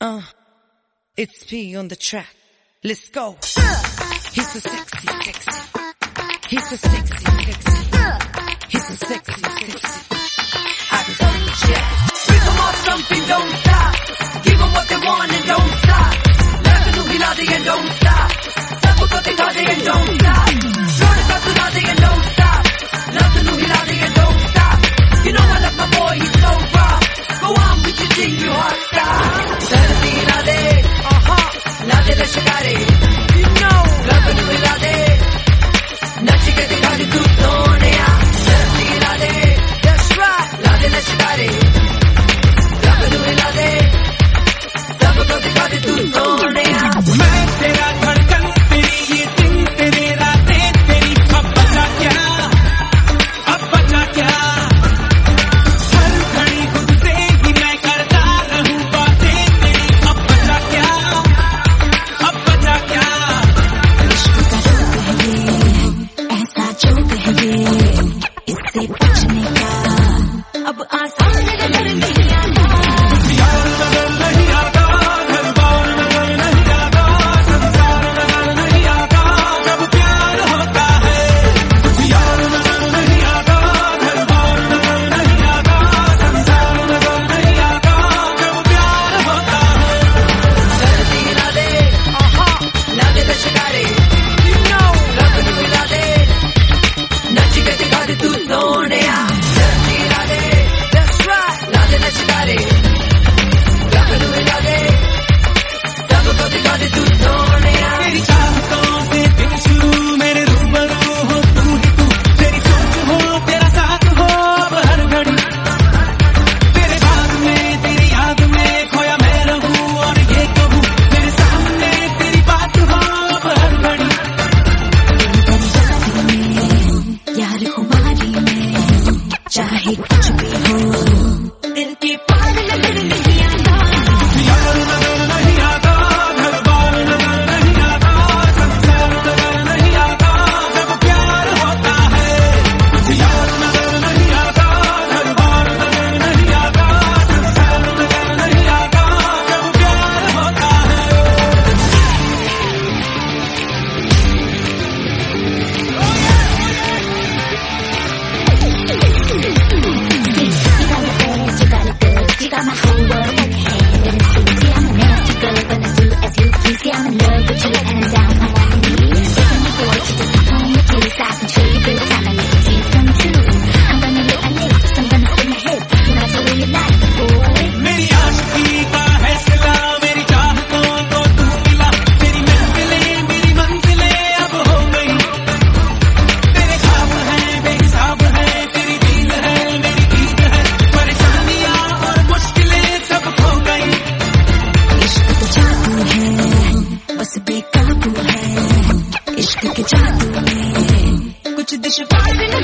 It's P on the track. Let's go. He's so sexy, sexy. He's so sexy, sexy. He's so sexy, sexy. I told ya. Give them all something, don't stop. Give them what they want and don't stop. Like a new hilade and don't stop. Sabko dikhade and don't stop. Lord ka sunade and don't stop. Like a new hilade and don't stop. You know I love my boy, he's so raw. Go on with your thing, you hot star. Sardi hilade, lade le shikare. You know, like a new hilade. Nach ke dikha de tu soneya. Sardi hilade, that's right. Lade le shikare. Like a new hilade. Sabko dikha de tu soneya. मैं तेरा धड़कन तेरी ये दिन तेरे रातें तेरी अब बचा क्या हर घड़ी खुद से ही मैं करता रहूं बातें तेरी अब बचा क्या इश्क का रोग है ये ऐसा जोग है ये इससे बचने का अब आसान नजर नहीं आता यार नजर नहीं आता घर बार नजर नहीं आता संसार नजर नहीं आता जब प्यार होता है यार नजर नहीं आता घर बार नजर नहीं आता संसार नजर नहीं आता जब प्यार होता है Sardi hilade, lade le shikare. You know, like a new hilade. Nach ke dikha de tu soneya. Sardi hilade, that's right. Lade le shikare. Like a new hilade. Sabko dikha de tu soneya. तेरी चाहतों से दिन शुरू मेरे रूबरू हो तू ही तू तेरी सोच हो तेरा साथ हो अब हर घड़ी तेरे बाग में तेरी याद में खोया मैं रहूं और ये कहूं मेरे सामने तेरी बात हो अब हर घड़ी यार खुमारी में चाहे कुछ भी हो दिल के पार नजर नहीं आता यार नजर नहीं आता घर बार नजर नहीं आता संसार नजर नहीं आता जब प्यार होता है यार नजर नहीं आता घर बार नजर नहीं आता संसार नजर नहीं आता जब प्यार होता है You got it good, you got my whole world like a hand in a suit. See, I'm a nasty girl, but as do as you please. See, I'm in love with you and I'm down on my knees. Begging you for you to come home with me, so I can show you good time and make your dreams come true. I'm gonna live my life, so I'm gonna hold my head. You know the way you like it, boy. मेरी आशिकी का है सिला मेरी चाहतों को तू मिला तेरी मेरी मंजिलें अब हो गई तेरे ख्वाब हैं बेहिसाब है तेरी दीद है मेरी ईद है परेशानियां और मुश्किलें सब खो गई इश्क तो जादू है बस बेकाबू है इश्क के जादू में कुछ दुश्वार